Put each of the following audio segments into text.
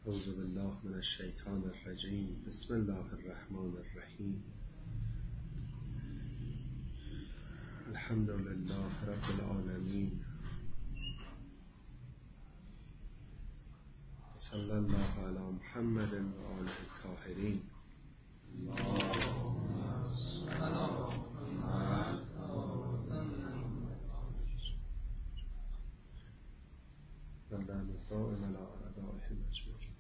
اعوذ بالله من الشیطان الرجیم. بسم الله الرحمن الرحیم. الحمد لله رب العالمین. صلی الله علی محمد و آله الطاهرین. واللعنة الدائمة على أعدائهم أجمعين.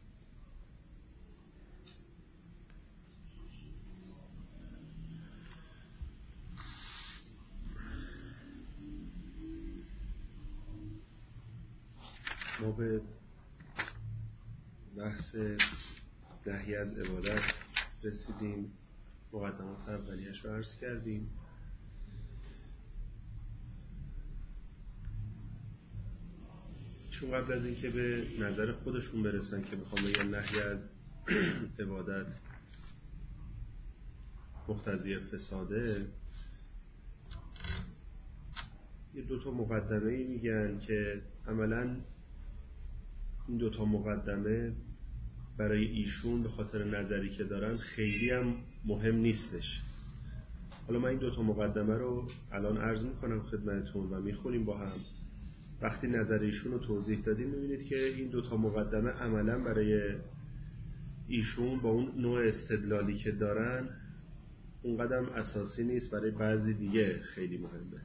ما به بحث نهی از عبادت رسیدیم. مقدمات اولیه‌اش رو عرض کردیم. چون قبل از اینکه به نظر خودشون برسن که بخوام بگن نهی از عبادت مقتضی فساده، یه دوتا مقدمه میگن که عملاً این دوتا مقدمه برای ایشون به خاطر نظری که دارن خیلی هم مهم نیستش. حالا من این دوتا مقدمه رو الان عرض میکنم خدمتتون و میخونیم با هم. وقتی نظر ایشون رو توضیح دادیم میبینید که این دوتا مقدمه عملاً برای ایشون با اون نوع استدلالی که دارن اون قدم اساسی نیست، برای بعضی دیگه خیلی مهمه.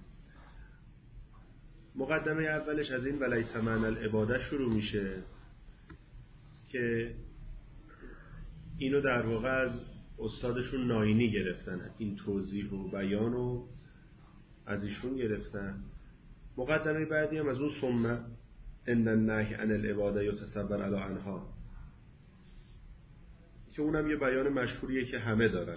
مقدمه اولش از این ولیس معنی العباده شروع میشه که اینو در واقع از استادشون ناینی گرفتن، این توضیح و بیان رو از ایشون گرفتن. مقدمه بعدی هم از اون ثم ان النهی عن العباده یتصور علی عنها که اونم یه بیان مشهوریه که همه دارن.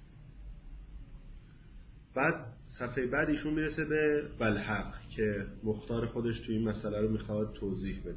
بعد صفحه بعد ایشون میرسه به والحق که مختار خودش توی این مسئله رو میخواد توضیح بده.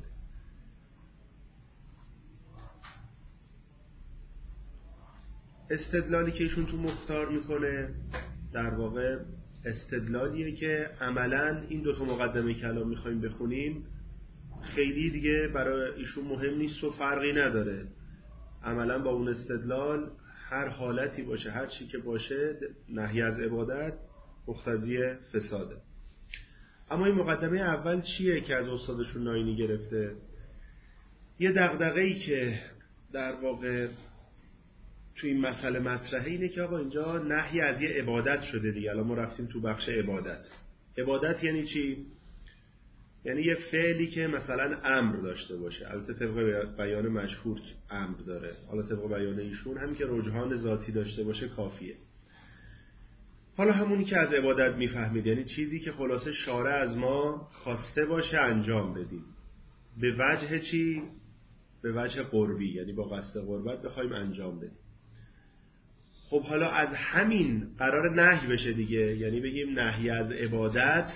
استدلالی که ایشون تو مختار میکنه در واقع استدلالیه که عملاً این دوتا مقدمه که الان میخوایم بخونیم خیلی دیگه برای ایشون مهم نیست و فرقی نداره. عملاً با اون استدلال هر حالتی باشه، هر چی که باشه، نهی از عبادت مقتضی فساده. اما این مقدمه اول چیه که از استادشون ناینی گرفته؟ یه دغدغه‌ای که در واقع تو این مسئله مطرحه اینه که آقا اینجا نهی از یه عبادت شده دیگه. الان ما رفتیم تو بخش عبادت. عبادت یعنی چی؟ یعنی یه فعلی که مثلا امر داشته باشه. البته طبق بیان مشهور امر داره، حالا طبق بیان ایشون همین که رجحان ذاتی داشته باشه کافیه. حالا همونی که از عبادت میفهمید یعنی چیزی که خلاصه شارع از ما خواسته باشه انجام بدیم. به وجه چی؟ به وجه قربی، یعنی با قصد قربت بخوایم انجام بدیم. خب حالا از همین قرار نهی بشه دیگه، یعنی بگیم نهی از عبادت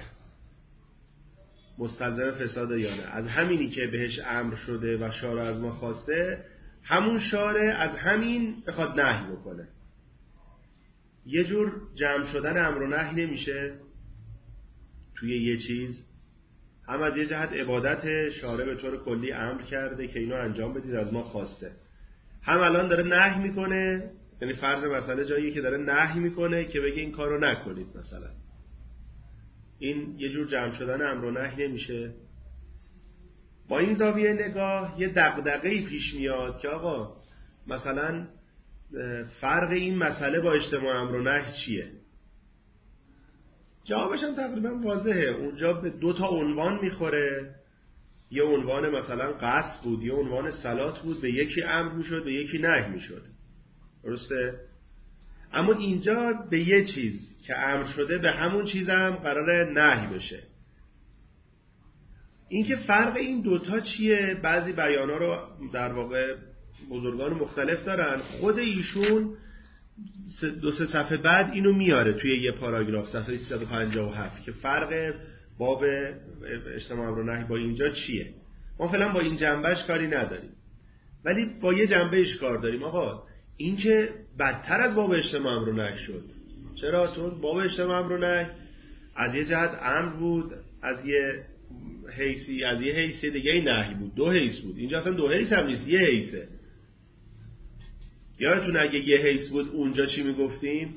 مستلزم فساد یا نه. از همینی که بهش امر شده و شارع از ما خواسته، همون شارع از همین بخواد نهی بکنه. یه جور جمع شدن امر و نهی نمیشه توی یه چیز. هم از یه جهت عبادت شارع به طور کلی امر کرده که اینو انجام بدید، از ما خواسته، هم الان داره نهی میکنه. یعنی فرض مسئله جاییه که داره نهی میکنه که بگه این کارو نکنید مثلا. این یه جور جمع شدن امر و نهی نمیشه. با این زاویه نگاه یه دغدغه‌ای پیش میاد که آقا مثلا فرق این مسئله با اجتماع امر و نهی چیه؟ جوابش هم تقریبا واضحه. اونجا به دو تا عنوان میخوره. یه عنوان مثلا قصد بود، یه عنوان صلات بود. به یکی امر میشد، به یکی نهی میشد. درسته؟ اما اینجا به یه چیز که امر شده به همون چیزم قراره نهی بشه. این که فرق این دوتا چیه؟ بعضی بیانا رو در واقع بزرگان مختلف دارن. خود ایشون دو سه صفحه بعد اینو میاره توی یه پاراگراف، صفحه 357، که فرق باب اجتماع امر و نهی با اینجا چیه. ما فعلا با این جنبهش کاری نداریم، ولی با یه جنبهش کار داریم. آقا این که بدتر از باب اجتماع امر و نهی شد. چرا؟ چون باب اجتماع امر و نهی از یه جهت امر بود، از یه حیثی از یه حیث دیگه نهی بود، 2 حیث بود. اینجا اصلا 2 حیث هم نیست، 1 حیثه. یادتون اگه 1 حیث بود اونجا چی میگفتیم؟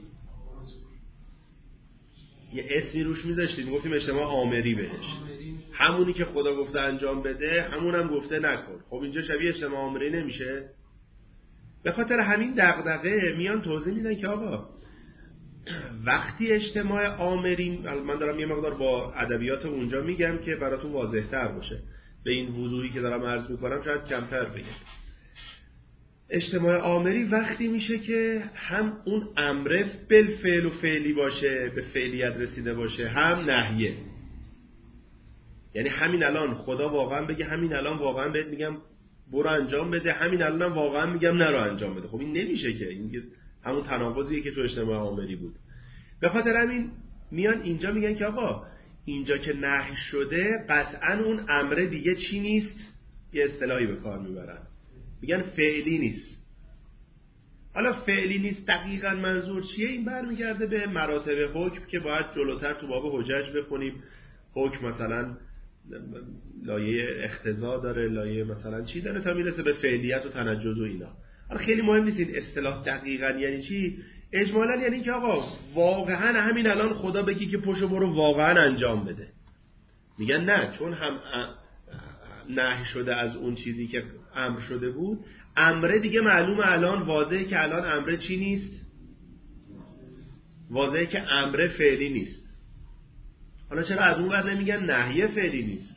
یه اسمی روش میذاشتیم، میگفتیم اجتماع آمری بهش. همونی که خدا گفته انجام بده همونم گفته نکن. خب اینجا شبیه اجتماع آمری نمیشه؟ به خاطر همین دغدغه میان توضیح میدن که آقا وقتی اجتماع آمری، من دارم یه مقدار با ادبیات اونجا میگم که براتون واضح تر باشه، به این وضوحی که دارم عرض میکنم شاید کمتر بگم. اجتماع آمری وقتی میشه که هم اون امر بالفعل و فعلی باشه، به فعلیت رسیده باشه، هم نهیه. یعنی همین الان خدا واقعا بگه همین الان واقعا بهت میگم برو انجام بده، همین الان هم واقعا میگم نرو انجام بده. خب این نمیشه که، این همون تناقضیه که تو اجتماع آمری بود. به خاطر همین میان اینجا میگن که آقا اینجا که نهی شده قطعا اون امر دیگه چی نیست، یه اصطلاحی به کار میبرن، میگن فعلی نیست. حالا فعلی نیست دقیقاً منظور چیه؟ این برمیگرده به مراتب حکم که باید جلوتر تو باب حجج بخونیم. حکم مثلا لایه اقتضا داره، لایه مثلا چی داره، تا میرسه به فعلیت و تنجز و اینا. حالا خیلی مهم نیست این اصطلاح دقیقاً یعنی چی. اجمالاً یعنی که آقا واقعاً همین الان خدا بگی که پشو برو واقعاً انجام بده. میگن نه، چون هم نهی شده از اون چیزی که امر شده بود، امره دیگه معلومه الان واضحه که الان امره چی نیست، واضحه که امره فعلی نیست. حالا چرا از اون ور نمیگن نهی فعلی نیست؟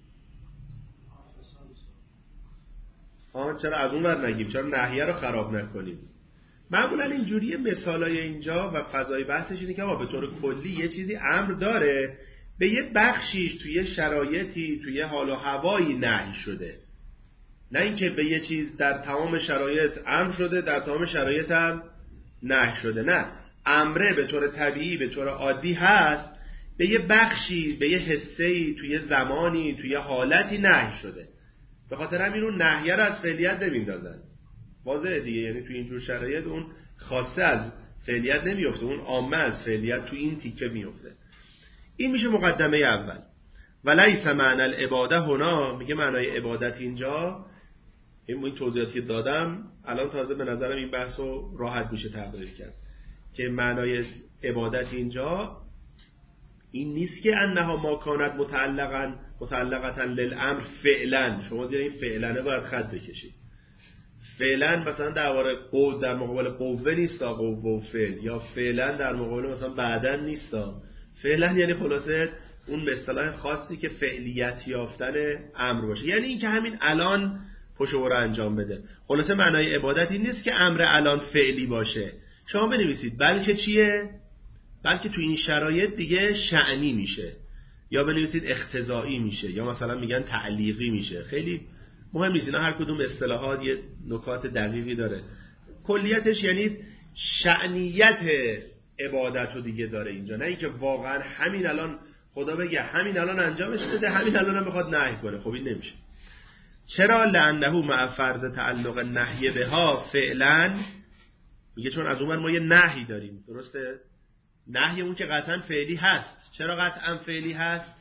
چرا از اون ور نگیم؟ چرا نهیه رو خراب نکنیم؟ معمولا اینجوری مثالای اینجا و فضای بحثش اینه که به طور کلی یه چیزی امر داره، به یه بخشیش توی شرایطی توی حال و هوایی نهی شده، نه اینکه به یه چیز در تمام شرایط امر شده در تمام شرایط هم نهی شده. نه، امره به طور طبیعی به طور عادی هست، به یه بخشی به یه حسه‌ای توی زمانی توی حالتی نهی شده. به خاطر همین اون نهیه رو از فعلیت نمیندازن. واضحه دیگه، یعنی توی اینجور شرایط اون خاصه از فعلیت نمیفته، اون عامه از فعلیت توی این تیکه میفته. این میشه مقدمه اول. ولیس معنی العباده هنا، میگه معنای عبادت اینجا، این توضیحاتی دادم الان تازه به نظرم این بحثو راحت میشه تقریر کرد که معنای عبادت اینجا این نیست که انها ما کانت متعلقتا للامر فعلا. شما زیر این فعلانه باید خط بکشید. فعلا مثلا درباره قوت در مقابل قوه نیست، قوه و فعل، یا فعلا در مقابل مثلا بعدن نیست. فعلا یعنی خلاصه اون به اصطلاح خاصی که فعلیت یافتن امر باشه، یعنی این که همین الان پشو رو انجام بده. خلاصه معنای عبادت این نیست که امر الان فعلی باشه. شما بنویسید بلکه چیه؟ بلکه تو این شرایط دیگه شأنی میشه، یا بنویسید اقتضایی میشه، یا مثلا میگن تعلیقی میشه. خیلی مهم نیست، اینا هر کدوم اصطلاحات یه نکات دقیقی داره. کلیتش یعنی شأنیت عبادت رو دیگه داره اینجا، نه اینکه واقعا همین الان خدا بگه همین الان انجامش بده، همین الان هم بخواد نهی کنه. خب این نمیشه. چرا؟ لانه مع فرض تعلق نهی بها فعلا، میگه چون از اون ما یه نهی داریم، درسته؟ نهی اون که قطعا فعلی هست. چرا قطعا فعلی هست؟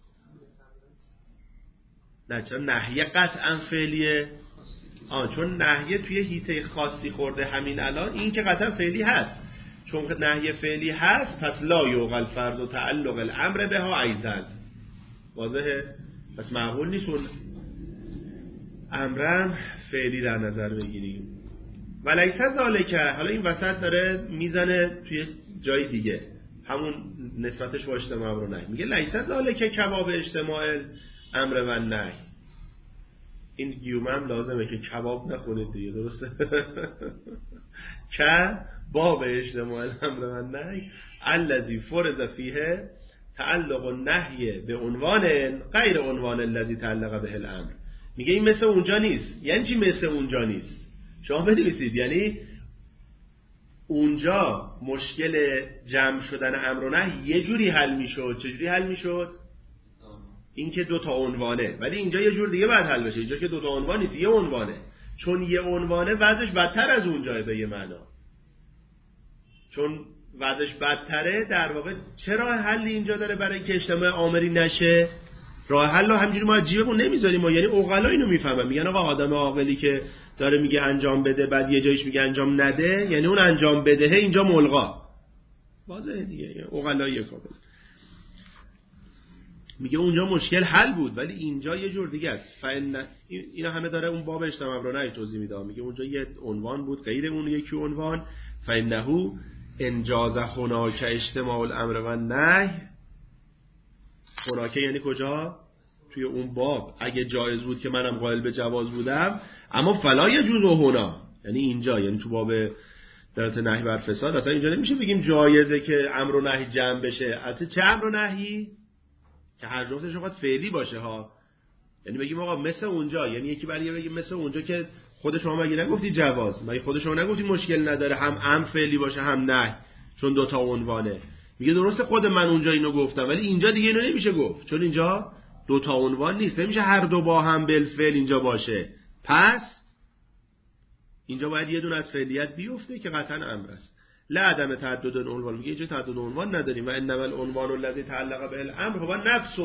نه، چرا نهی قطعا فعلیه؟ چون نهی توی حیطه خاصی خورده همین الان، این که قطعا فعلی هست. چون نهی فعلی هست پس لا یوغل فرض و تعلق الامر بها ایزن. واضحه؟ پس معقول نیست اون امرم فعلی در نظر بگیریم. ولیس ذالکه، حالا این وسط داره میزنه توی جای دیگه، همون نسبتش با اجتماع رو نهی، میگه لیس ذالکه کباب اجتماع امر و نهی. این گیومه هم لازمه که کباب نخونید دیگه، درسته؟ که باب اجتماع الامر و نهی الذی فرض فیه تعلق النهی به عنوان غیر عنوان الذی تعلق به الامر. میگه این مثل اونجا نیست. یعنی چی مثل اونجا نیست؟ شما بنویسید یعنی اونجا مشکل جمع شدن امر و نهی یه جوری حل میشد. چجوری حل میشد؟ این که دو تا عنوانه، ولی اینجا یه جور دیگه باید حل بشه. اینجا که دو تا عنوان نیست، یه عنوانه. چون یه عنوانه وضعش بدتر از اونجاه به یه معنا. چون وضعش بدتره در واقع چرا حل اینجا داره؟ برای اینکه اجتماع آمری نشه. راه حل همینجوری ما جیبمون نمیذاریم، ما یعنی عقلا اینو میفهمن، میگن آقا آدم عاقلی که داره میگه انجام بده بعد یه جایش میگه انجام نده، یعنی اون انجام بدهه اینجا ملغا. واضحه دیگه، عقلاییه کامل. میگه اونجا مشکل حل بود ولی اینجا یه جور دیگه است. اینا همه داره اون باب اجتماع امر و نهی توضیح میده. میگه اونجا یه عنوان بود غیر اون یکی عنوان، فانه انجاز هناک اجتماع الامر و نهی. هناک یعنی کجا؟ توی اون باب اگه جایز بود که منم قائل به جواز بودم، اما فلا یجوز هنا، یعنی اینجا، یعنی تو باب درات نهی بر فساد اصلا اینجا نمیشه بگیم جایزه که امر و نهی جمع بشه. البته چه امر و نهی که هر جفتش باید فعلی باشه ها، یعنی بگیم آقا مثل اونجا، یعنی یکی برای بگیم مثل اونجا که خود شما مگه نگفتی جواز، مگه خود شما نگفتی مشکل نداره هم امر فعلی باشه هم نهی چون دوتا عنوانه. میگه درسته خود من اونجا اینو گفتم ولی اینجا دیگه اینو نمیشه گفت چون اینجا دوتا عنوان نیست، نمیشه هر دو با هم بالفعل اینجا باشه. پس اینجا باید یه دونه از فعلیت بیفته که قطعا امر است. لا عدم تعدد عنوان، میگه اینجا تعدد عنوان نداریم و انما العنوان الذی تعلق به الامر هو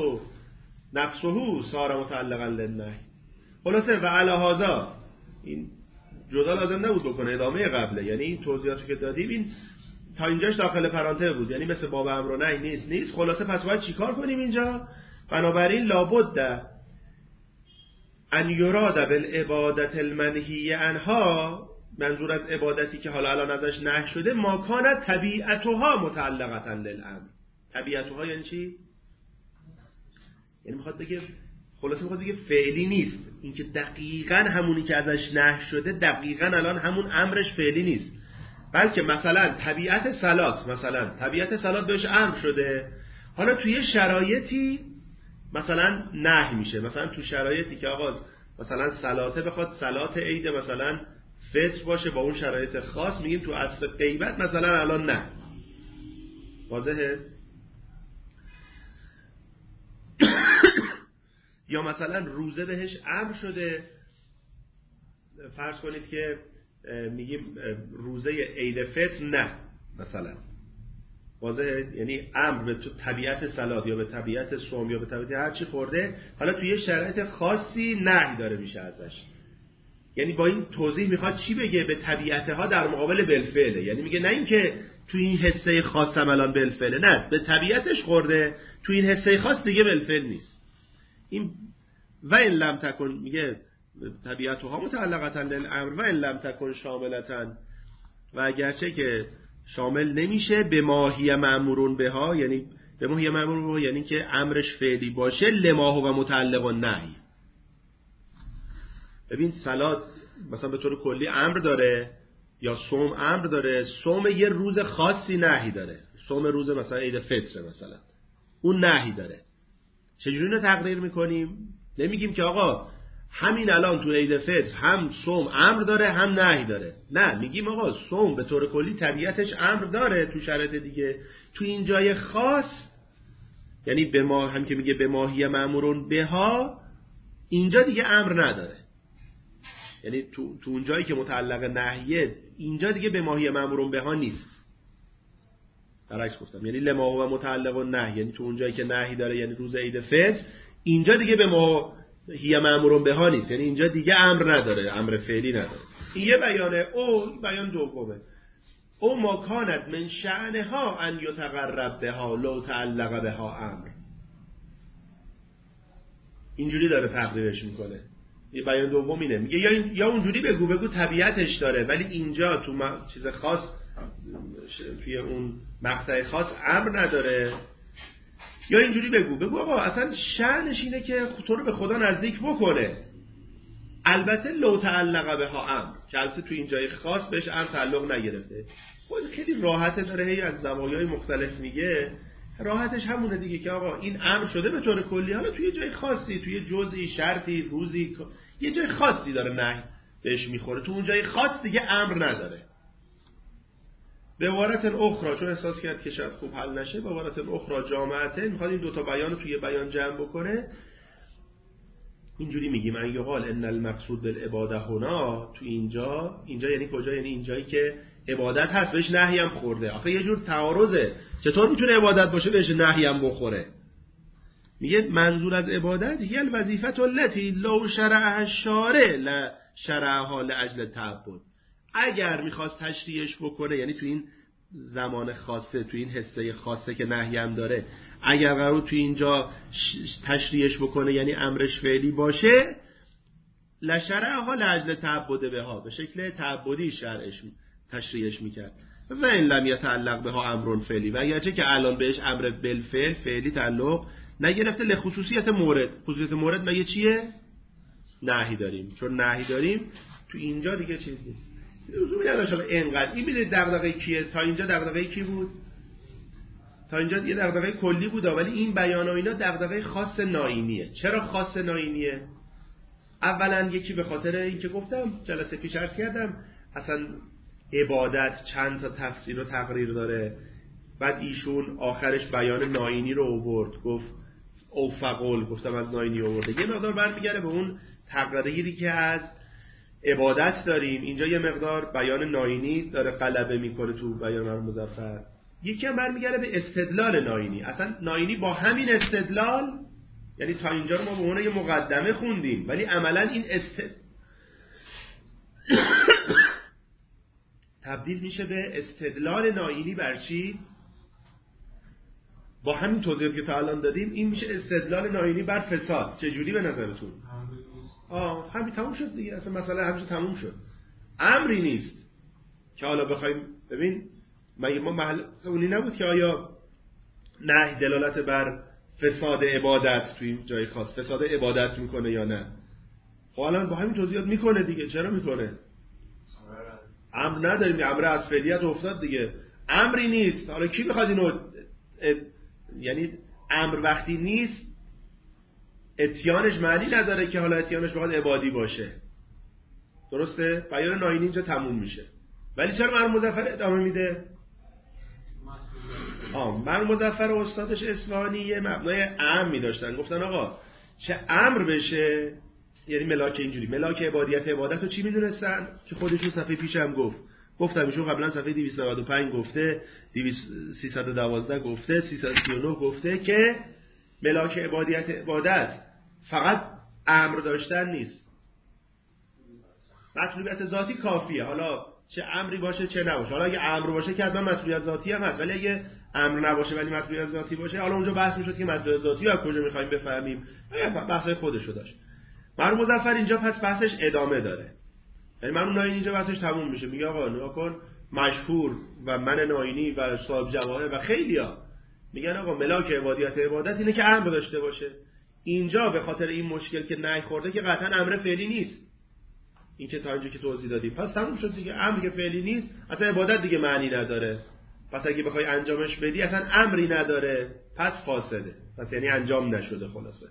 نفسه صار متعلقا للنهی. خلاصه و علی هذا، این جدا لازم نبود بکنه، ادامه قبله، یعنی این توضیحاتی که دادیم این تا اینجاش داخل پرانتز بود، یعنی مثل باب امر و نهی نیست. خلاصه پس باید چیکار کنیم اینجا؟ بنابراین لابد ان یراد بالعبادت المنهی عنها، منظور از عبادتی که حالا الان ازش نهی شده، ما کانت طبیعتها متعلقه للامر. طبیعتها یعنی چی؟ یعنی میخواد بگه، خلاصه میخواد بگه فعلی نیست، این که دقیقاً همونی که ازش نهی شده دقیقاً الان همون امرش فعلی نیست، بلکه مثلا طبیعت صلات بهش امر شده، حالا توی شرایطی مثلا نهی میشه. مثلا تو شرایطی که آقا مثلا صلاته بخواد صلات عید مثلا فطر باشه با اون شرایط خاص، میگیم تو عصر غیبت مثلا الان نه. واضحه؟ یا مثلا روزه بهش امر شده، فرض کنید که میگیم روزه عید فطر نه مثلا. واضحه؟ یعنی امر به طبیعت صلات یا به طبیعت صوم یا به طبیعت هر چی خورده، حالا توی یه شرایط خاصی نهی داره میشه ازش. یعنی با این توضیح میخواد چی بگه؟ به طبیعتها در مقابل بالفعله، یعنی میگه نه اینکه توی این حصه خاص الان بالفعله، نه، به طبیعتش خورده، توی این حصه خاص دیگه بالفعل نیست. این و این لم تکن، میگه طبیعتها متعلقه للامر و این لم تکن شاملتاً، و اگرچه که شامل نمیشه به ماهی مأمورون بها، یعنی به ماهی مأمورون بها یعنی که امرش فعلی باشه، لما هو متعلق النهی. ببین صلات مثلا به طور کلی امر داره یا صوم امر داره، صوم یه روز خاصی نهی داره، صوم روز مثلا عید فطر مثلا اون نهی داره. چجوری رو تقریر میکنیم؟ نمیگیم که آقا همین الان تو عید فطر هم صوم امر داره هم نهی داره، نه، میگیم آقا صوم به طور کلی طبیعتش امر داره تو شرایط دیگه، تو این جای خاص یعنی به ما هم که میگه به ماهی مأمورون بها، اینجا دیگه امر نداره، یعنی تو اون جایی که متعلق نهیه اینجا دیگه به ماهی مأمورون بها نیست. برعکس گفتم، یعنی لما هو متعلق النهی، یعنی تو اون جایی که نهی داره یعنی روز عید فطر، اینجا دیگه به ماهی مأمورون بها نیست، یعنی اینجا دیگه امر نداره، امر فعلی نداره. این یه بیانه. او بیان دومه، او ما کانت من شأنها ان یتقرب بها لو تعلق بها امر. اینجوری داره تقریرش میکنه. یه بیان دوم اینه، میگه یا اونجوری بگو طبیعتش داره ولی اینجا تو چیز خاص توی اون مقطع خاص امر نداره، یا اینجوری بگو آقا اصلا شأنش اینه که تو رو به خدا نزدیک بکنه، البته لو تعلق بها امر، که البته توی این جای خاص بهش امر تعلق نگرفته. خود خیلی راحته، داره هی از زوایای مختلف میگه، راحتش همونه دیگه که آقا این امر شده به طور کلی، حالا توی جای خاصی، توی جزئی، شرطی، روزی، یه جای خاصی داره نهی بهش میخوره، تو اون جای خاص دیگه امر نداره. به عبارت اخرى، چون احساس کرد که شاید خوب حل نشه، به عبارت اخرى جامعته میخواد این دوتا بیان رو توی بیان جمع بکنه. اینجوری میگیم ان یقال ان المقصود بالعباده هنا، تو اینجا یعنی کجا؟ یعنی اینجایی که عبادت هست بهش نهی هم خورده. آخه یه جور تعارضه، چطور میتونه عبادت باشه بهش نهی هم بخوره؟ میگه منظور از عبادت هی الوظیفه التي لو شرعها الشارع لشرعها لاجل تعبد. اگر میخواست تشریعش بکنه، یعنی تو این زمان خاصه، تو این حصه خاصه که نهی هم داره، اگر قرار تو اینجا تشریعش بکنه یعنی امرش فعلی باشه، لشرعها لاجل تعبد بها، به شکل تعبدی شرعش تشریعش میکرد. و این لم یتعلق بها امر فعلی، و اگرچه که الان بهش امر بالفعل فعلی تعلق نگرفته، لخصوصیت مورد. خصوصیت مورد مگه چیه؟ نهی داریم. چون نهی داریم تو اینجا دیگه چیز نیست، لزومی نداشت اینقدر. این میدونید دغدغه کیه؟ تا اینجا دغدغه کی بود؟ تا اینجا یه دغدغه کلی بود، ولی این بیان و اینا دغدغه خاص ناینیه. چرا خاص ناینیه؟ اولا یکی به خاطر اینکه گفتم جلسه پیش عرض کردم اصلا عبادت چند تا تفسیر و تقریر داره. بعد ایشون آخرش بیان ناینی رو آورد، گفت او فقل، گفتم از ناینی آورده. یه مقدار برمیگره به اون تقریری که از عبادت داریم. اینجا یه مقدار بیان ناینی داره غلبه میکنه تو بیان مظفر. یکی هم برمیگره به استدلال ناینی. اصلا ناینی با همین استدلال، یعنی تا اینجا رو ما به عنوان یه مقدمه خوندیم، ولی عملا این تبدیل میشه به استدلال ناینی. بر چی؟ با همین توضیحاتی که تا الان دادیم این میشه استدلال ناینی بر فساد. چه جوری به نظرتون؟ همین تموم شد دیگه. اصلا مسئله همیشه تموم شد. امری نیست که حالا بخوایم ببین ما محل اونی نبود که آیا نهی دلالت بر فساد عبادت توی جای خاص فساد عبادت میکنه یا نه. خب الان با همین توضیحات میکنه دیگه. چرا میکنه؟ امر نداریم، امر از فعلیت افتاد دیگه. امری نیست. حالا کی میخواد اینو یعنی امر وقتی نیست اتیانش معنی نداره که حالا اتیانش بخواد عبادی باشه. درسته؟ بیان ناینی اینجا تموم میشه. ولی چرا مرحوم مظفر ادامه میده؟ مرحوم مظفر و استادش اصفهانی یه مبنای عامی داشتن. گفتن آقا چه امر بشه، یعنی ملاک اینجوری ملاک عبادت رو چی میدونستن که خودشون صفحه پیشم گفتم ایشون قبلا صفحه 295 گفته، 312 گفته، 339 گفته که ملاک عبادت فقط امر داشتن نیست، مطلوبیت ذاتی کافیه. حالا چه امری باشه چه نباشه. حالا اگه امر باشه که حتما مطلوبیت ذاتی هم هست، ولی اگه امر نباشه ولی مطلوبیت ذاتی باشه، حالا اونجا بحث میشد که مطلوبیت ذاتی از کجا میخوایم بفهمیم. بحثای خودشو داشت. مرحوم مظفر اینجا پس بحثش ادامه داره. یعنی مرحوم ناینی اینجا بحثش تموم میشه. میگه آقا نگاه کن، مشهور و من ناینی و صاحب جواهر و خیلیا میگن آقا ملاک عبادت اینه که امر داشته باشه. اینجا به خاطر این مشکل که نهی خورده که قطعا امر فعلی نیست. این که تا اینجا که توضیح دادیم پس تموم شد دیگه. امری که فعلی نیست اصلا عبادت دیگه معنی نداره. پس اگه بخوای انجامش بدی اصلا امری نداره، پس فاسده، پس یعنی انجام نشده. خلاصه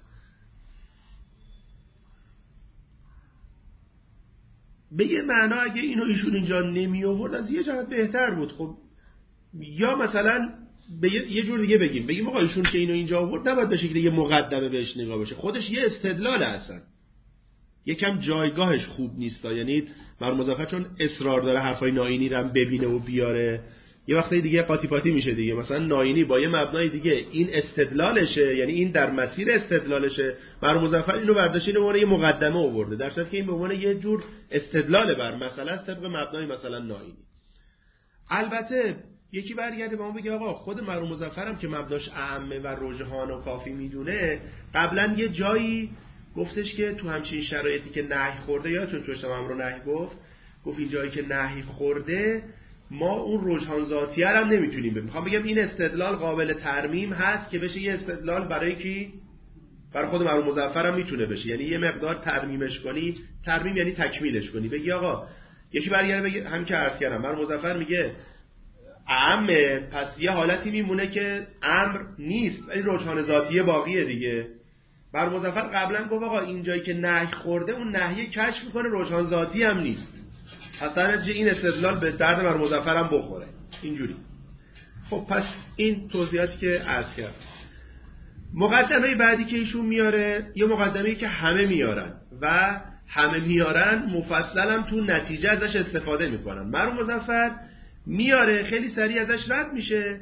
به یه معنا اگه اینو ایشون اینجا نمی آورد از یه جهت بهتر بود. خب یا مثلا به یه جور دیگه بگیم آقا ایشون که اینو اینجا آورد نباید به شکل یه مقدمه بهش نگاه بشه، خودش یه استدلال اصلا یکم جایگاهش خوب نیست. یعنی مرحوم مظفر چون اصرار داره حرفای ناینی رو هم ببینه و بیاره، یه وقتی دیگه قاطی پاتی میشه دیگه. مثلا ناینی با یه مبنای دیگه این استدلالشه، یعنی این در مسیر استدلالشه، مرحوم مظفر اینو برداشته اینو به عنوان یه مقدمه آورده، در صورتی که این به عنوان یه جور استدلال بر مسئله است طبق مبنای مثلا ناینی. البته یکی برگرده به ما بگه آقا خود مرحوم مظفر هم که مبناش اعمه و رجحان و کافی میدونه، قبلا یه جایی گفتش که تو همچین شرایطی که نهی خورده، یا چون توش هم رو نهی گفت این جایی که نهی خورده ما اون رجحان ذاتیه رو هم نمیتونیم ببینیم. میخوام بگم این استدلال قابل ترمیم هست که بشه یه استدلال برای کی؟ برای خود مرحوم مظفر هم میتونه بشه. یعنی یه مقدار ترمیمش کنی، ترمیم یعنی تکمیلش کنی، بگی آقا یکی برگرده بگه همین که عرض کردم مرحوم مظفر میگه اعمه، پس یه حالتی میمونه که امر نیست ولی رجحان ذاتیه باقیه دیگه. مرحوم مظفر قبلا گفت آقا این جایی که نهی خورده اون نهی کشف میکنه، رجحان ذاتی هم نیست. اصلا این استدلال به درد مرحوم مظفر هم بخوره اینجوری. خب پس این توضیحاتی که عرض کرد. مقدمه بعدی که ایشون میاره یه مقدمه‌ای که همه میارن و همه میارن مفصل هم تو نتیجه ازش استفاده میکنن. مرحوم مظفر میاره خیلی سریع ازش رد میشه،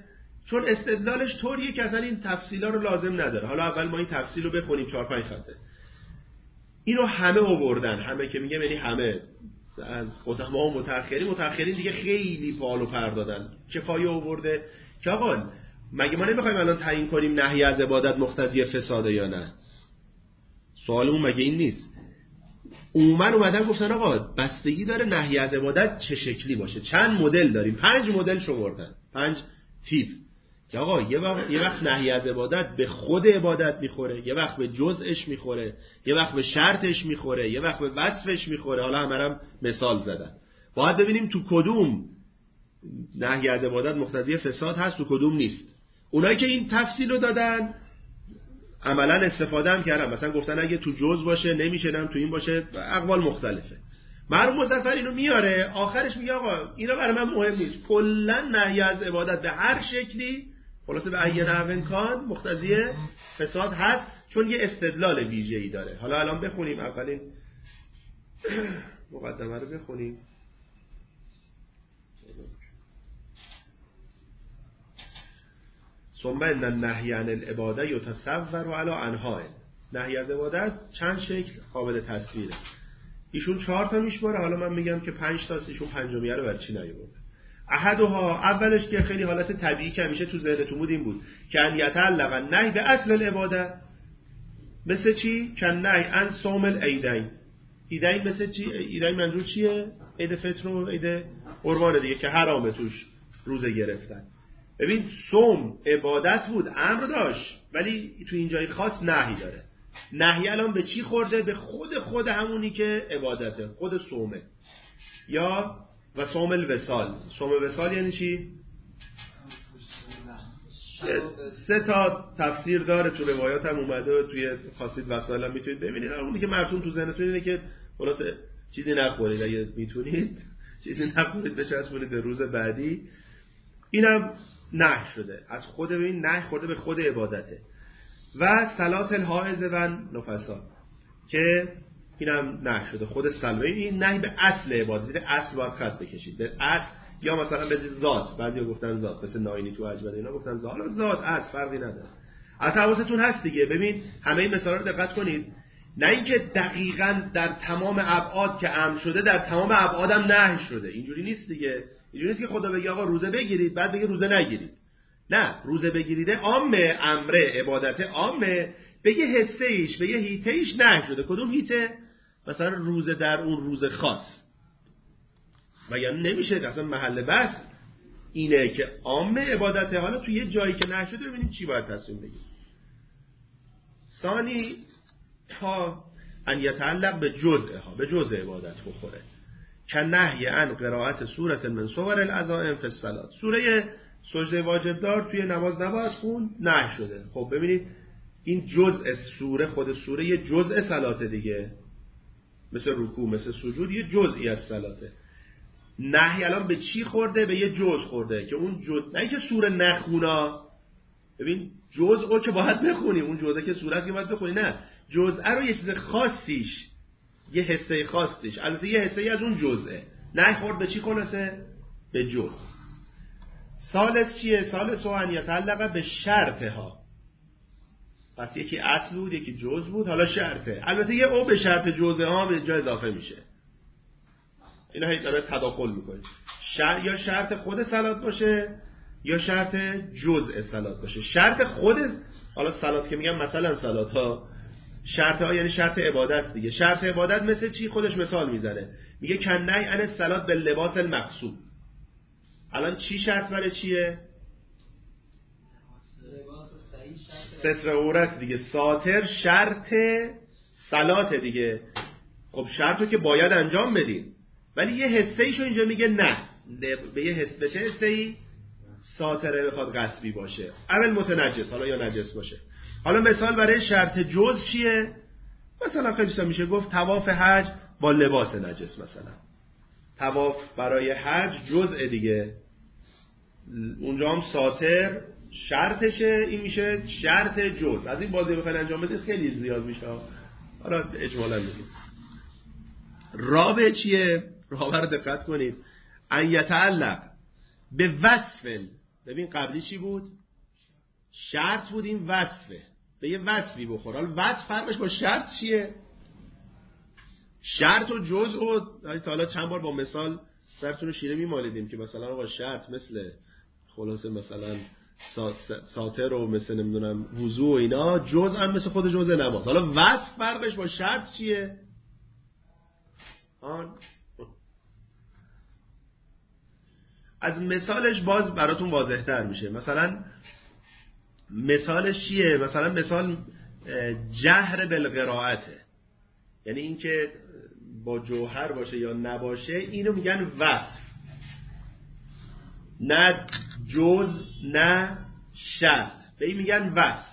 چون استدلالش طوریه که اصلا این تفصیلا رو لازم نداره. حالا اول ما این تفصیل رو بخونیم 4-5 خطه. اینو همه آوردن، همه که میگم یعنی همه از قدما و متأخرین دیگه خیلی پالو پر دادن. کفایه آورده که آقا مگه ما نمیخوایم الان تعیین کنیم نهی از عبادت مقتضی فساده یا نه؟ سوالمون مگه این نیست؟ اومدن گفتن آقا بستگی داره نهی از عبادت چه شکلی باشه. چند مدل داریم، 5 مدل شمردن، 5 تیپ که آقا یه وقت نهی از عبادت به خود عبادت میخوره، یه وقت به جزءش میخوره، یه وقت به شرطش میخوره، یه وقت به وصفش میخوره. حالا همرم مثال زدن. باید ببینیم تو کدوم نهی از عبادت مقتضی فساد هست، تو کدوم نیست. اونایی که این تفصیل رو دادن عملا استفاده هم کردن، مثلا گفتن اگه تو جزء باشه نمیشه، نم تو این باشه، اقوال مختلفه. مرحوم مظفر اینو میاره آخرش میگه آقا اینا برای من مهم نیست، کلا نهی از عبادت به هر شکلی خلاصه به ای نحو کان مقتضی فساد هست، چون یه استدلال ویژه‌ای داره. حالا الان بخونیم اولین مقدمه رو بخونیم. ثم ان النهی عن العباده یتصور علی انواع. نهی از عبادت چند شکل قابل تصویره. ایشون 4 تا میشماره، حالا من میگم که 5 تاست، ایشون پنجمیه رو برای چی نیاورده. احدها، اولش که خیلی حالت طبیعی که همیشه تو ذهنتون بود این بود که ان یتعلق النهی به اصل العباده. مثل چی؟ که نهی عن صوم العیدین. عیدین مثل چی؟ عیدین منظور چیه؟ عید فطر و عید قربان دیگه که حرامه توش روزه گرفتن. ببین صوم عبادت بود، امر داشت، ولی تو این جای خاص نهی داره. نهی الان به چی خورده؟ به خود همونی که عبادته، خود صومه. یا و صوم الوصال. صوم وصال یعنی چی؟ 3 تا تفسیر داره، تو روایات هم اومده، توی خاصید وسائل هم میتونید ببینید. اونی که مرسوم تو ذهنتون اینه که خلاصه چیزی نخورید، اگه میتونید چیزی نخورید بچسبونید به روز بعدی. اینم نهی شده از خود. ببین نهی خورده به خود عبادته. و صلات الحائض و نفسا که اینم نهی شده خود سلوه. این نهی به اصل عبادت، زیر اصل باید خط بکشید، به اصل. یا مثلا به ذات، بعضیا گفتن ذات، مثل ناینی تو عجبه اینا گفتن ذات. حالا ذات اصل فرقی نداره. البته حواستون هست دیگه. ببین همه این مثالا رو دقت کنید، نه اینکه دقیقاً در تمام ابعاد که امر شده در تمام ابعادم نهی شده. اینجوری نیست دیگه. اینجوری نیست که خدا بگه آقا روزه بگیرید بعد بگه روزه نگیرید. نه، روزه بگیریده عامه، امره عبادت عامه، به یه حصه ایش به یه هیته ایش نهی شده. کدوم هیته؟ مثلا روزه در اون روز خاص. و یعنی نمیشه اصلا محل بحث اینه که عامه عبادته. حالا تو یه جایی که نهی شده ببینیم چی باید تصمیم بگیریم. ثانی ها ان یتعلق به جزءها، به جزء عبادت بخوره. که نهی عن قرائت سوره من صور العزائم فی الصلاه. سوره سجده واجب دار توی نماز نباید خون، نهی شده. خب ببینید این جزء سوره، خود سوره یه جزء صلاته دیگه، مثل رکوع مثل سجود یه جزئی از صلاته. نهی الان به چی خورده؟ به یه جزء خورده که اون جزء، نه که سوره نخونا. ببین جزء که باید بخونی، اون جزء که سوره است که باید بخونی، نه جزء رو یه چیز خاصیش، یه حصه خاصیش، البته یه حصه ای از اون جزءه. نهی خورد به چی خلاصه؟ به جزء. ثالث چیه؟ ثالث ان یتعلق به شرطها. پس یکی اصل بود یکی جزء بود، حالا شرطه. البته یه او به شرط جزء ها به جای اضافه میشه. اینا هیچ داره تداخل میکنه. یا شرط خود صلات باشه یا شرط جزء صلات باشه. شرط خود، حالا صلات که میگم مثلا صلات ها، شرط ها یعنی شرط عبادت دیگه. شرط عبادت مثل چی؟ خودش مثال میزنه، میگه کنای ان الصلات باللباس المقصود. الان چی شرط برای چیه؟ ستر عورت دیگه. ساتر شرط صلات دیگه. خب شرطو که باید انجام بدیم، ولی یه حصه ایشو اینجا میگه نه، به یه حصه بشه حصه ای ساتره بخواد غصبی باشه، اول متنجس حالا یا نجس باشه. حالا مثال برای شرط جزء چیه؟ مثلا خیلی میشه گفت طواف حج با لباس نجس. مثلا طواف برای حج جزء دیگه، اونجا هم ساتر شرطشه، این میشه شرط جزء. از این بازی بخواید انجام بدید خیلی زیاد میشه، حالا اجمالا میگیم. رابع چیه؟ رابع رو دقت کنید. ان یتعلق به وصف ببین قبلی چی بود؟ شرط بود، این وصفه، به یه وصفی بخور. حالا وصف فرقش با شرط چیه؟ شرط و جزء و تا حالا چند بار با مثال سرتون رو شیره میمالیدیم که مثلا آقا شرط مثل خلاصه مثلا ساتر و مثل نمیدونم وضو و اینا، جزء هم مثل خود جزء نماز. حالا وصف فرقش با شرط چیه؟ از مثالش باز براتون واضح تر میشه. مثلا مثالش چیه؟ مثلا مثال جهر بالقراءته، یعنی اینکه با جوهر باشه یا نباشه، اینو میگن وصف، نه جز نه شرط، به این میگن وصف.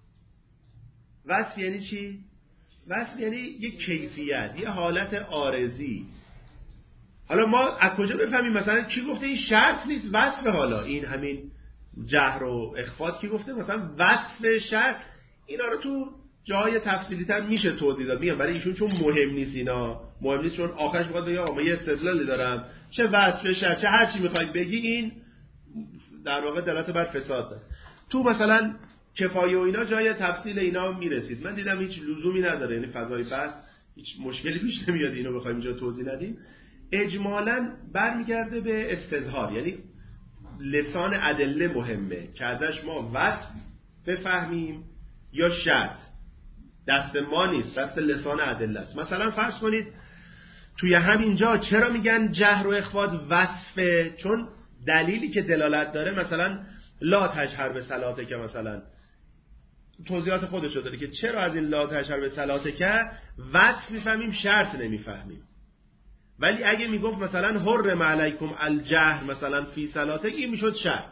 وصف یعنی چی؟ وصف یعنی یک کیفیت، یه حالت عارضی. حالا ما از کجا بفهمیم مثلا کی گفته این شرط نیست وصف؟ حالا این همین جهر و اخفات کی گفته مثلا وصف شرط؟ اینا رو تو جای تفصیلی تر میشه توضیح داد. میگم برای ایشون چون مهم نیست، اینا مهم نیست، چون آخرش میخواد بگه آقا من یه استدلالی دارم، چه وصف شرط چه هر چی میخواید بگی، این در واقع دلالت بر فساد داره. تو مثلا کفایه و اینا جای تفصیل اینا میرسید. من دیدم هیچ لزومی نداره، یعنی فضای بحث هیچ مشکلی پیش نمیاد اینو بخوایم اینجا توضیح ندیم. اجمالاً برمیگرده به استظهار، یعنی لسان ادله مهمه که ازش ما وصف بفهمیم یا شرط. دست ما نیست، دست لسان ادله است. مثلا فرض کنید توی همینجا چرا میگن جهر و اخفات وصفه؟ چون دلیلی که دلالت داره، مثلا لا تجهر به صلاته، که مثلا توضیحات خودشو داره که چرا از این لا تجهر به صلاته که وصف میفهمیم شرط نمیفهمیم. ولی اگه میگفت مثلا حرم علیکم الجهر مثلا فی صلاته، این میشد شرط.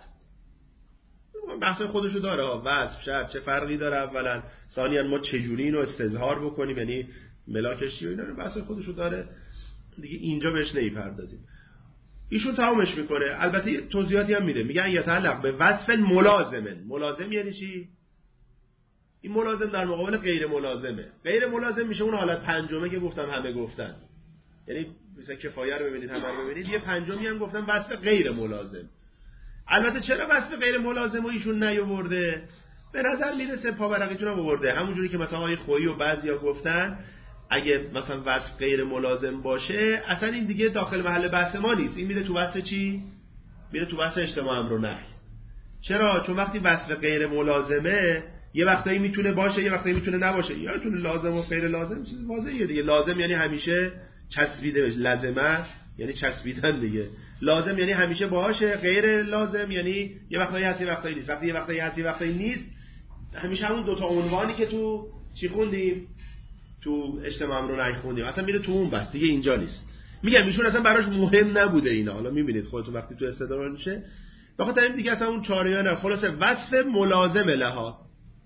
بحث خودشو داره، وصف شرط چه فرقی داره اولا، ثانیاً ما چجوری اینو استظهار بکنیم، یعنی ملاکش چیه، اینا رو بحث خودشو داره دیگه، اینجا بهش نمیپردازیم. ایشون تمامش میکنه، البته توضیحاتی هم میده، میگن یتعلق به وصف ملازمه. ملازم یعنی چی؟ این ملازم در مقابل غیر ملازمه. غیر ملازم میشه اون حالت پنجمه که گفتم همه گفتن، یعنی مثلا کفایه رو ببینید، همه رو ببینید، یه پنجمی هم گفتم وصف غیر ملازم. البته چرا وصف غیر ملازم رو ایشون نیاورده؟ به نظر میرسه پاورقیتون هم آورده، همونجوری که مثلا آقای خویی و بعضیا گفتن اگه مثلا وصف غیر ملازم باشه اصلا این دیگه داخل محل بحث ما نیست، این میره تو وصف چی؟ میره تو وصف اجتماع امر و نهی. چرا؟ چون وقتی وصف غیر ملازمه یه وقتایی میتونه باشه یه وقتایی میتونه نباشه، یا میتونه لازم و غیر لازم، چیز واضحه دیگه. لازم یعنی همیشه چسبیده بشه، لازمه یعنی چسبیدن دیگه، لازم یعنی همیشه باشه، غیر لازم یعنی یه وقتایی هست یه وقتایی نیست. وقتی یه وقتایی هست یه وقتایی نیست، همیشه همون دوتا عنوانی که تو چی خوندیم، تو اجتماع امر و نهی خوندیم، اصلا میره تو اون بس دیگه، اینجا نیست. میگم ایشون اصلا براش مهم نبوده اینا. حالا میبینید خودتون وقتی تو استدلال میشه بخاطر این دیگه اصلا اون چهارمی نه. خلاصه وصف ملازم لها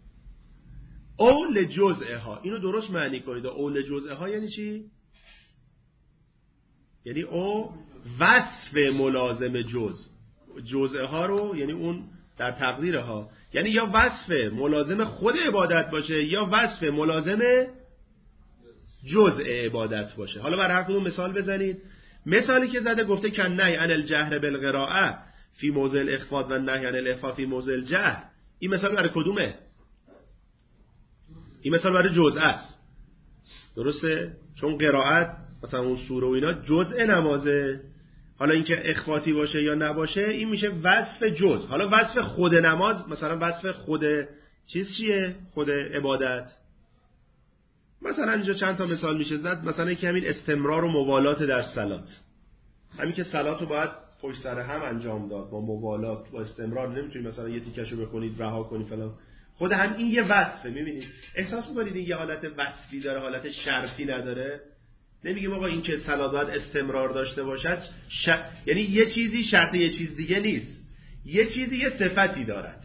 او لجزئها، اینو درست معنی کنید. او لجزئها یعنی چی؟ یعنی او وصف ملازم جزئها رو، یعنی اون در تقدیرها، یعنی یا وصف ملازم خود عبادت باشه یا وصف ملازم جزء عبادت باشه. حالا بر هر کدوم مثال بزنید. مثالی که زده گفته کن نهی عن الجهر بالقراءه فی موضع الاخفاض و نهی عن الاخفاء فی موضع الجهر. این مثال برای کدومه؟ این مثال برای جزء است، درسته؟ چون قرائت مثلا اون سوره و اینا جزء نمازه. حالا اینکه اخفاتی باشه یا نباشه این میشه وصف جزء. حالا وصف خود نماز، مثلا وصف خود چیز چیه؟ خود عبادت. مثلا اینجا چند تا مثال میشه زد. مثلا یکی همین استمرار و موالات در صلات، همین که صلات رو باید پشت سر هم انجام داد، با موالات با استمرار. نمیتونید مثلا یه تیکشو بخونید رها کنید فلان. خود هم این یه وصفه. میبینید احساس میکنید این یه حالت وصفی داره، حالت شرطی نداره. نمیگیم آقا این که صلات باید استمرار داشته باشد یعنی یه چیزی شرط یه چیز دیگه نیست، یه چیزی یه صفتی دارد.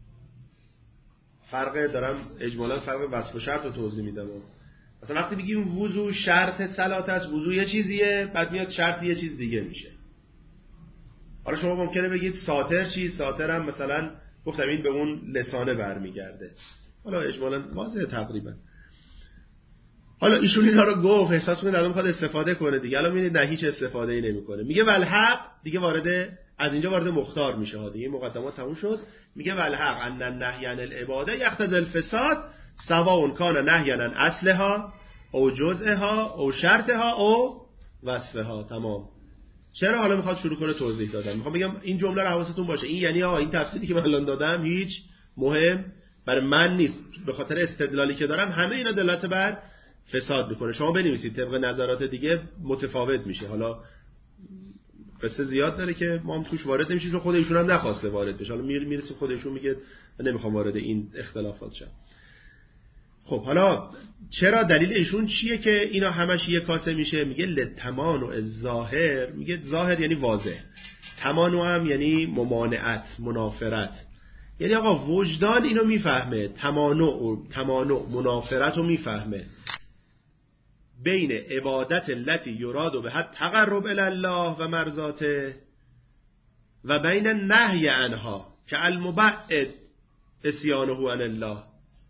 فرق دارم اجمالا فرق وصف و شرط رو توضیح میدم. مثلا وقتی بگیم وضو شرط صلات است، وضو یه چیزیه، بعد میاد شرط یه چیز دیگه میشه. حالا شما ممکنه بگید ساتر چی؟ ساتر هم مثلا گفتم این به اون لسانه برمیگرده. حالا اجمالا واضحه تقریبا. حالا ایشون اینا رو گفت، احساس می‌کنه الان میخواد استفاده کنه دیگه. الان میبینید نه هیچ استفاده ای نمی‌کنه. میگه والحق، دیگه وارد از اینجا وارد مختار میشه ها دیگه، مقدمات تموم شد. میگه والحق ان النهی عن العباده یقتضی الفساد سواء کان نهی عن اصلها او جزءها او شرطها او وصفها. تمام. چرا حالا میخواد شروع کنه توضیح دادن؟ میخوام بگم این جمله رو حواستون باشه، این یعنی این تفسیری که من الان دادم هیچ مهم برای من نیست، به خاطر استدلالی که دارم همه اینا دلالت بر فساد میکنه. شما بنویسید طبق نظرات دیگه متفاوت میشه. حالا قصه زیاد داره که ما هم توش وارد نمیشیم چون خود ایشون هم نخواسته وارد بشه. حالا میرسیم خود ایشون میگه من نمیخوام وارد این اختلافات شم. خب حالا چرا دلیل ایشون چیه که اینا همش یک کاسه میشه؟ میگه لتمانع الظاهر، میگه ظاهر یعنی واضح، تمانع هم یعنی ممانعت، منافرت. یعنی آقا وجدان اینو میفهمه، تمانع منافرت رو میفهمه بین عبادت التي یراد بها تقرب الی الله و مرضاته و بین نهی عنها که المبعد عصیانه عن الله.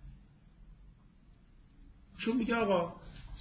چون میگه آقا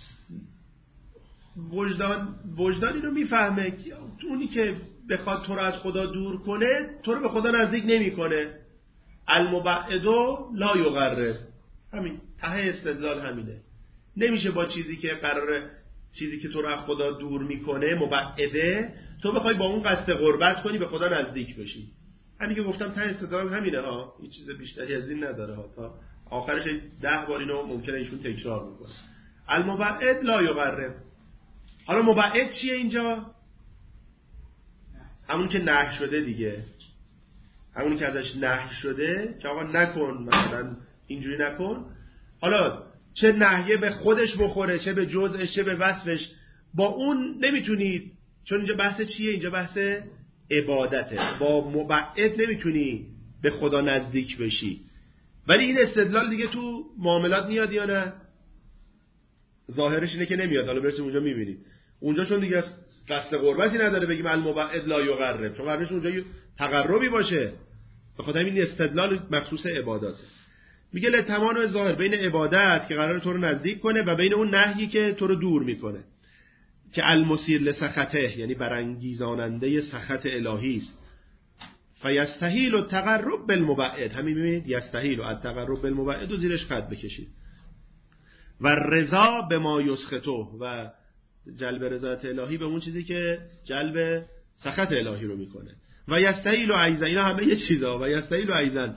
وجدان اینو میفهمه که اونی که بخواد تو رو از خدا دور کنه تو رو به خدا نزدیک نمیکنه. المبعد لا یقرب. همین ته استدلال همینه. نمیشه با چیزی که چیزی که تو رو از خدا دور میکنه مبعده تو بخوای با اون قصد قربت کنی به خدا نزدیک بشی. همین که گفتم ته استدلال همینه ها، این چیز بیشتری از این نداره ها. تا آخرش 10 بار اینو ممکنه ایشون تکرار میکنه. المبعد لا یقرب. حالا مبعد چیه اینجا؟ همون که نهی شده دیگه، همونی که ازش نهی شده که آقا نکن، مثلا اینجوری نکن. حالا چه نهیه به خودش بخوره، چه به جزءش، چه به وصفش، با اون نمیتونی، چون اینجا بحث چیه؟ اینجا بحث عبادته. با مبعد نمیتونی به خدا نزدیک بشی. ولی این استدلال دیگه تو معاملات میاد یا نه؟ ظاهرش اینه که نمیاد. حالا برسیم اونجا میبینید. اونجا چون دیگه قصد قربتی نداره بگیم المبعد لا یقرب، چون قرارش اونجا تقربی باشه. بخاطر همین استدلال مخصوص عباداته. میگه لتمانع ظاهر بین عبادت که قرار تو رو نزدیک کنه و بین اون نهیی که تو رو دور میکنه که المسیر لسخطه، یعنی برانگیزاننده سخط الهی است. فیستحیل التقرب بالمبعد. همین میبینید یستحیل التقرب بالمبعد و زیرش خط بکشید. و رضا به ما یسخطه، و جلب رضایت الهی به اون چیزی که جلب سخط الهی رو میکنه. و یستحیل ایضا، اینا همه یه چیزا. و یستحیل ایضا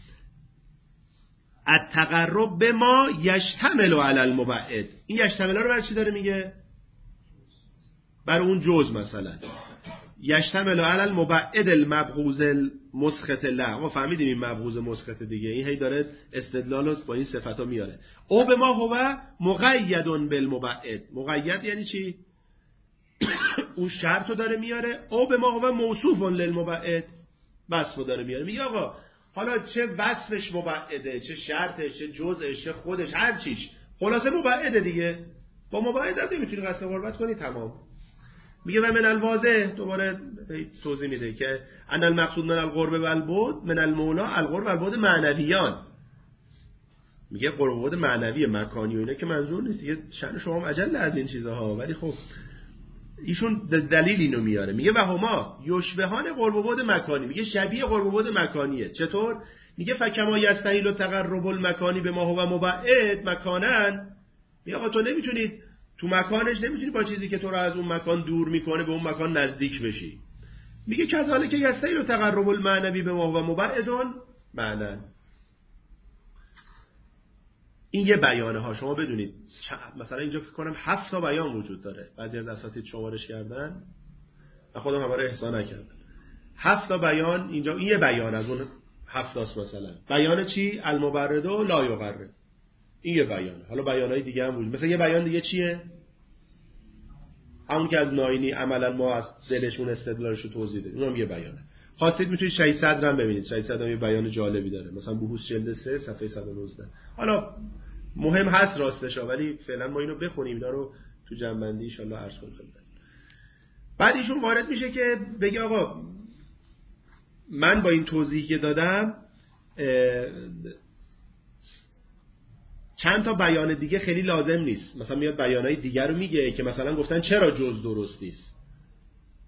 التقرب به ما یشتمل علی المبعد. این یشتمل رو برای چی داره میگه؟ برای اون جز مثلا یشتمل علی المبعد المبغوض المسخط له. ما فهمیدیم این مبغوض مسخط دیگه، این هی داره استدلال رو با این صفتا میاره. او به ما هو مقید بالمبعد. مقید یعنی چی؟ اون شرط رو داره میاره. او به ما هو موصوف للمبعد، وصف رو داره میاره. میگه آقا حالا چه وصفش مبعده، چه شرطش، چه جزءش، چه خودش، هر چیش خلاصه مبعده دیگه. با مبعد هم نمیتونی قصد قربت کنی. تمام. میگه و من الواضح، دوباره توضیح میده که ان المقصود من القرب و البعد من المولا القرب و البعد معنویان. میگه قرب و بعد معنوی مکانی و اینا که منظور نیست دیگه، شأن شما هم اجل از این چیزها. ولی خب ایشون دلیل اینو میاره. میگه و هما یشبهان قرب و بعد مکانی. میگه شبیه قرب و بعد مکانیه. چطور؟ میگه فکما یستحیل التقرب المکانی به ما هو مبعد مکانن. میگه آقا تو نمیتونی تو مکانش نمیتونی با چیزی که تو رو از اون مکان دور میکنه به اون مکان نزدیک بشی. میگه کذالک یستحیل التقرب المعنوی به ما هو مبعدون معنن. این یه بیانه ها. شما بدونید مثلا اینجا فکر کنم 7 تا بیان وجود داره. بعضی از اساتید شمارش کردن و خودم همه رو احصا نکردم. 7 تا بیان اینجا. این یه بیان از اون 7 تاست. مثلا بیان چی؟ المبرد و لا یقرب. این یه بیانه. حالا بیانای دیگه هم وجود. مثلا یه بیان دیگه چیه؟ همون که از ناینی عملا ما از دلشون استدلالش رو توضیح دادیم. اونم یه بیانه. خواستید میتونید 600 هم ببینید. 600 هم یه بیان جالبی داره. مثلا بحوث جلد 3 صفحه 119. حالا مهم هست راستش، ولی فعلا ما اینو بخونیم، اینا رو تو جنبندی ان شاءالله عرض کنیم. بعد ایشون وارد میشه که بگه آقا من با این توضیحی که دادم چند تا بیان دیگه خیلی لازم نیست. مثلا میاد بیانای دیگر رو میگه که مثلا گفتن چرا جز درست نیست،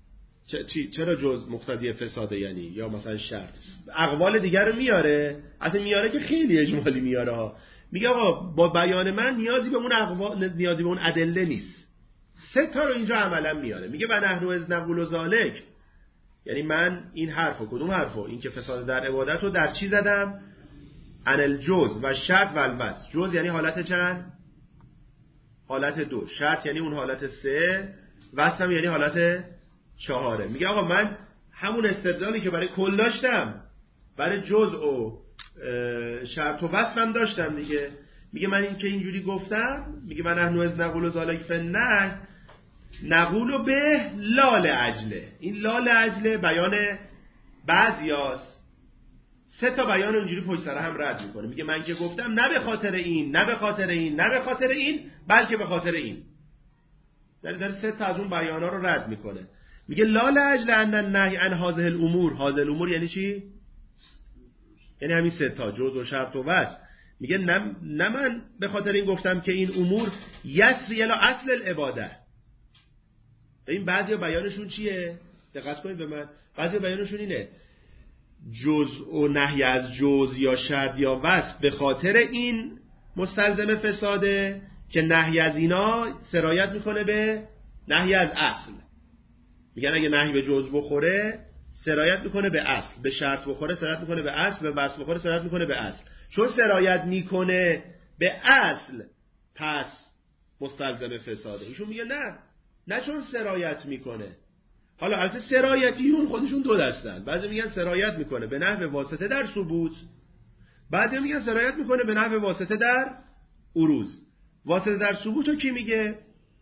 چرا جز مقتضی فساده یعنی یا مثلا شرط اقوال دیگر رو میاره، حتی میاره که خیلی اجمالی میاره ها. میگه آقا با بیان من نیازی به اون اقوال، نیازی به اون ادله نیست. 3 تا رو اینجا عملا میاره. میگه و نحن اذ نقول ذالک، یعنی من این حرفو، کدوم حرفو؟ این که فساد در عبادت رو در چی زدم؟ عن الجز و شرط و الوصف. جز یعنی حالت چند؟ حالت 2. شرط یعنی اون حالت 3، وصف هم یعنی حالت 4. میگه آقا من همون استدلالی که برای کل داشتم، برای جز و شرط و وصف هم داشتم دیگه. میگه من این که اینجوری گفتم، میگه من نحن اذ نقول ذالک فالنهی نقول به لال عجله. این لال عجله بیان بعضیاست، 3 تا بیان اونجوری پشت سر هم رد میکنه. میگه من که گفتم نه به خاطر این، نه به خاطر این، نه به خاطر این، بلکه به خاطر این. در 3 تا از اون بیانا رو رد میکنه. میگه لال عجله ان النهی عن هذه الامور. هذه الامور یعنی چی؟ یعنی همین 3 تا، جز و شرط و وصف. میگه نه من به خاطر این گفتم که این امور یسری الی اصل العباده. این بعضی بیانشون چیه؟ دقت کنید به من. بعضی بیانشون اینه جز و نهی از جز یا شرط یا وصف به خاطر این مستلزم فساده که نهی از اینا سرایت میکنه به نهی از اصل. میگن اگه نهی به جز بخوره سرایت میکنه به اصل، به شرط بخوره سرایت میکنه به اصل، به وصف بخوره سرایت میکنه به اصل. چون سرایت میکنه به اصل پس مستلزم فساده. ایشون میگه نه چون سرایت میکنه. حالا البته سرایتیون خودشون 2 دستن. بعضی میگن سرایت میکنه به نحو واسطه در ثبوت، بعضی میگن سرایت میکنه به نحو واسطه در عروض. واسطه در ثبوت رو کی میگه؟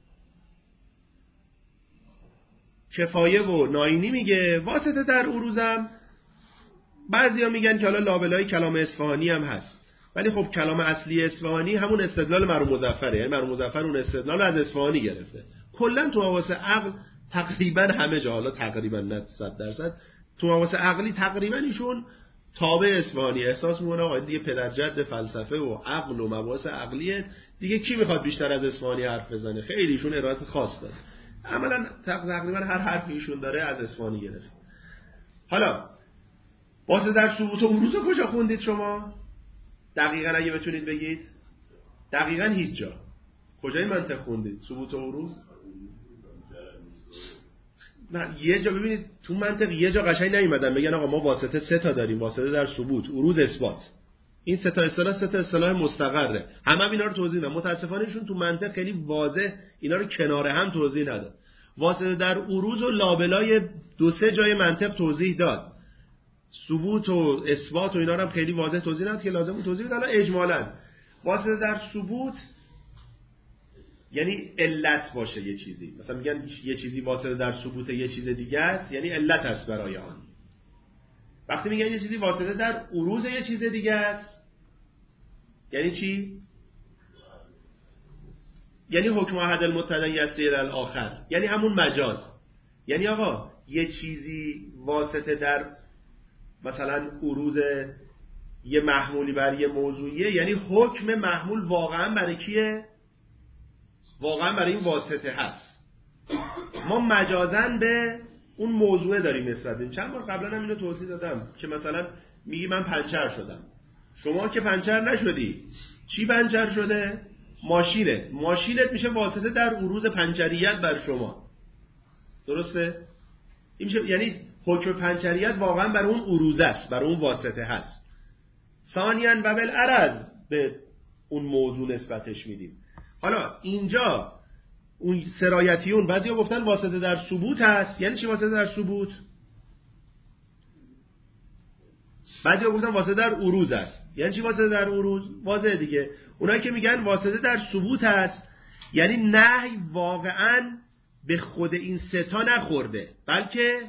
کفایه و ناینی میگه. واسطه در عروضم بعضیا میگن که حالا لابلای کلام اصفهانی هم هست، ولی خب کلام اصلی اصفهانی همون استدلال مرحوم مظفره، یعنی مرحوم مظفر اون استدلال از اصفهانی گرفته. کلا تو حواس عقل تقریبا همه جا، حالا تقریبا نه 100%، تو حواس عقلی تقریبا ایشون تابع اصفهانی. احساس میکنه آقا دیگه پدرجد فلسفه و عقل و مباحث عقلیه دیگه، کی میخواد بیشتر از اصفهانی حرف بزنه؟ خیلی ایشون ارائه خاص داره. عملا تقریبا هر حرفی ایشون داره از اصفهانی گرفت. حالا واسه در ثبوت و عروض کجا خوندید شما؟ دقیقاً اگه بتونید بگید. دقیقاً هیچ جا. کجای منطق خوندید ثبوت و عروض؟ نه یه جا ببینید تو منطق یه جا قشنگ نیومدن بگن آقا ما واسطه 3 تا داریم، واسطه در ثبوت، عروض، اثبات. این 3 تا اصطلاح 3 تا اصطلاح مستقره. همه اینا رو توضیح دادن. متاسفانه ایشون تو منطق خیلی واضح اینا رو کنار هم توضیح نداد. واسطه در عروض و لابلای 2-3 جای منطق توضیح داد. ثبوت و اثبات و اینا رو هم خیلی واضح توضیح نداد که لازم توضیح بده. حالا اجمالاً واسطه در ثبوت یعنی علت باشه یه چیزی. مثلا میگن یه چیزی واسطه در ثبوت یه چیز دیگه است، یعنی علت است برای آن. وقتی میگن یه چیزی واسطه در عروض یه چیز دیگه است، یعنی چی؟ یعنی حکم احد المتدین یسری الی الاخر، یعنی همون مجاز. یعنی آقا یه چیزی واسطه در مثلا عروض یه محمولی بر یه موضوعیه، یعنی حکم محمول واقعا برای کیه؟ واقعا برای این واسطه هست. ما مجازن به اون موضوع داریم نسبت بدیم. چند بار قبلا هم اینو توضیح دادم که مثلا میگی من پنچر شدم، شما که پنچر نشدی، چی پنچر شده؟ ماشینت میشه واسطه در عروض پنچریت بر شما. درسته؟ این میشه یعنی حکم پنچریت واقعا بر اون عروض است، بر اون واسطه هست. ثانیاً و بالعرض به اون موضوع نسبتش میدیم. حالا اینجا اون سرایتیون بعضیا گفتن واسطه در ثبوت هست. یعنی چی واسطه در ثبوت؟ بعضیا گفتن واسطه در عروض است. یعنی چی واسطه در عروض؟ واضحه دیگه. اونایی که میگن واسطه در ثبوت هست یعنی نهی واقعاً به خود این 3 تا نخورده، بلکه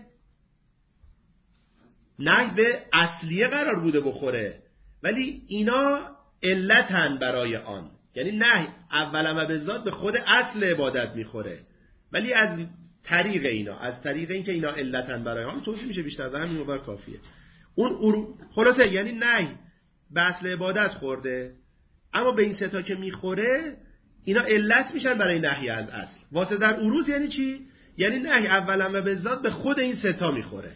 نهی به اصلیه قرار بوده بخوره، ولی اینا علتن برای آن. یعنی نهی اولا و به ذات به خود اصل عبادت میخوره، ولی از طریق اینا، از طریق این که اینا علتن برای آن توضیح میشه بیشتر، از همین مبر کافیه. اون خلاصه یعنی نهی به اصل عبادت خورده، اما به این 3 تا که میخوره اینا علت میشن برای نهی از اصل. واسه در عروض یعنی چی؟ یعنی نهی اولا و بالذات به خود این ستا میخوره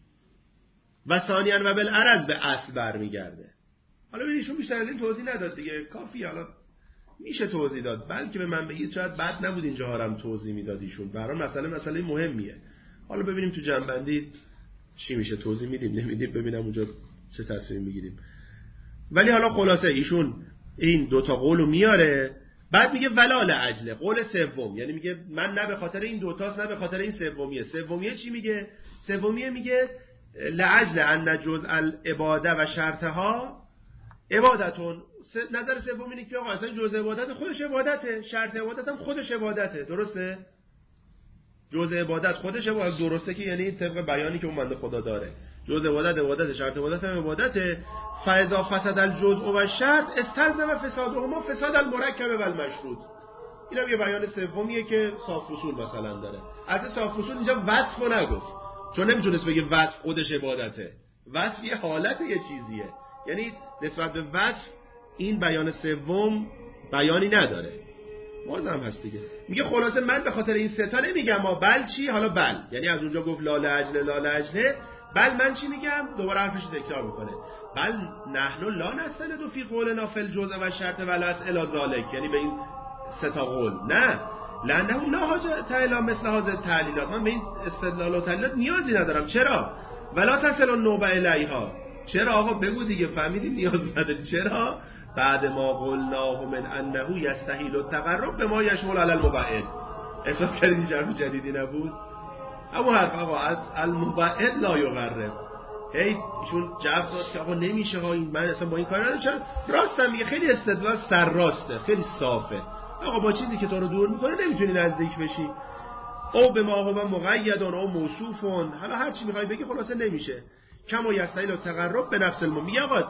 و ثانیاً و بالعرض به اصل برمیگرده. حالا ایشون بیشتر از این توضیح نداد دیگه، کافی. حالا میشه توضیح داد، بلکه به من بگید شاید بد نبود اینجا هم توضیح میداد ایشون. برای مسئله مهمیه. حالا ببینیم تو جنبندی چی میشه، توضیح میدیم نمیدیم، ببینم اونجا چه تصمیم میگیریم. ولی حالا خلاصه ایشون این دوتا قولو میاره، بعد میگه ولا لعجله، قول سوم، یعنی میگه من نه به خاطر این دوتاست نه به خاطر این سومیه. سومیه چی میگه؟ سومیه میگه لعجل ان جزء العباده و شرطها عبادتون. نظر سوم اینه که آقا اصلا جزء عبادت خودش عبادته، شرط عبادت هم خودش عبادته. درسته؟ جزء عبادت خودش عبادت، درسته که یعنی طبق بیانی که اون بنده خدا داره جزء عبادت، شرط عبادت هم عبادته. فاذا فسد الجزء و الشرط استلزم فسادهما فساد المرکب و المشروط. اینا یه بیان سومیه که صاف اصول مثلا داره. البته صاف اصول اینجا وصفو نگفت، چون نمیتونست بگه وصف خودش عبادته. وصف یه حالت یه چیزیه، یعنی نسبت به وصف این بیان سوم بیانی نداره. بازم هست دیگه. میگه خلاصه من به خاطر این ستا نمیگم ما بل چی، حالا بل یعنی از اونجا گفت لا لعجله، بل من چی میگم؟ دوباره حرفش تکرار میکنه. بل نحن لا نستند فی قولنا فی الجزء و الشرط ولا الی ذلک، یعنی به این ستا قول نه، لانه لا حاجت الی مثل هذه التعلیلات، من به این استدلال و تعلیلات نیازی ندارم. چرا؟ ولا تصل النوبه الیها. چرا آقا بگو دیگه، فهمیدیم نیاز نداره. چرا؟ بعد ما قلناه من انه یستحیل التقرب به ما یشمل علی المبعد. احساس کردید جرف جدیدی نبود؟ اما حرف آقا المبعد لا یقرب. هی ایشون جواب داد که آقا نمیشه ها، این من اصلا با این کار ندارم. چرا؟ راستم میگه، خیلی استدلال سر راسته، خیلی صافه. آقا با چیزی که تو رو دور میکنه نمیتونی نزدیک بشی. او به ما هو مقیدون او موصوفون، حالا هر چی میخوای بگی خلاصه نمیشه. کما یستحیل التقرب به نفس المؤمن. میگه آقا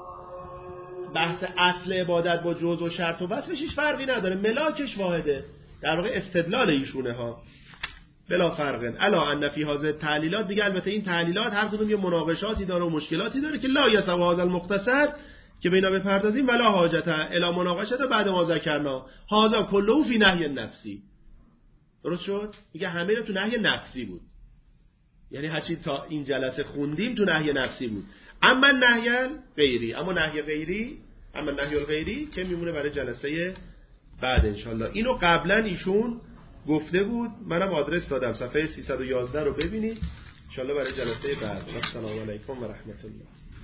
بحث اصل عبادت با جزء و شرط و وصفش هیچ فرقی نداره، ملاکش واحده. در واقع استدلال ایشونه ها بلا فرقن. الا ان فی هذه تعلیلات، دیگه البته این تعلیلات هر کدوم یه مناقشاتی داره و مشکلاتی داره که لا یسوا هذا المختصر که بینا بپردازیم ولا حاجت الی مناقشه بعد ما ذکرنا هذا کله فی نهی نفسی. درست شد؟ میگه همه رو تو نهی نفسی بود، یعنی هرچی تا این جلسه خوندیم تو نهی نفسی بود. اما نهی غیری، اما نهی غیری که میمونه برای جلسه بعد انشالله. اینو قبلا ایشون گفته بود، منم آدرس دادم، صفحه 311 رو ببینید انشالله برای جلسه بعد. السلام علیکم و رحمت الله.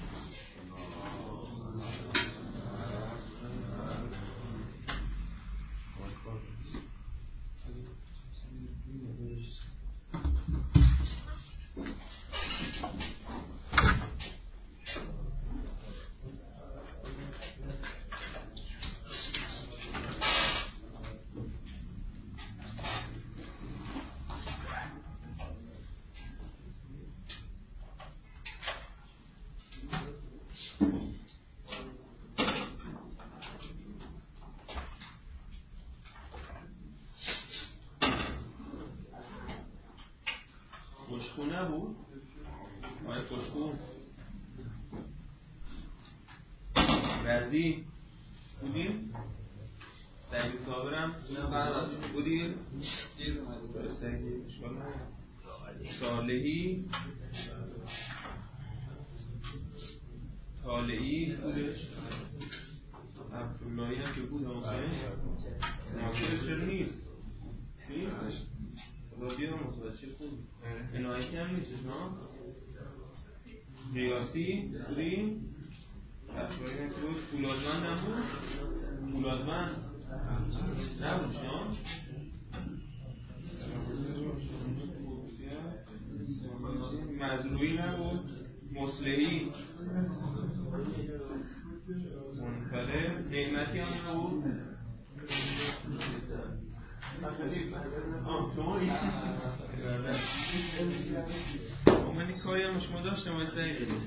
خوشخونه بود؟ آیا خوشخون؟ رزی؟ بودیم؟ سعید صابرم؟ بودیم؟ صالحی؟ بودش؟ عبداللهی هم که بود ناصر چرا نیست؟ نیست؟ رادیو هم متوجه خوب انایتی هم نیستش نا؟ ریاسی بودیم؟ بچه‌هایی هم که بود فولادمند هم بود؟ فولادمند نبود نا؟ مزروعی نبود؟ مصلحی منفره نعمتی هم نبود؟ من این کاری هم شما داشتم و سعی کنیم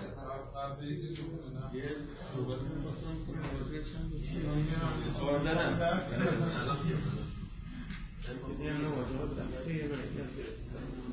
یه روباتی میخواستم آردنم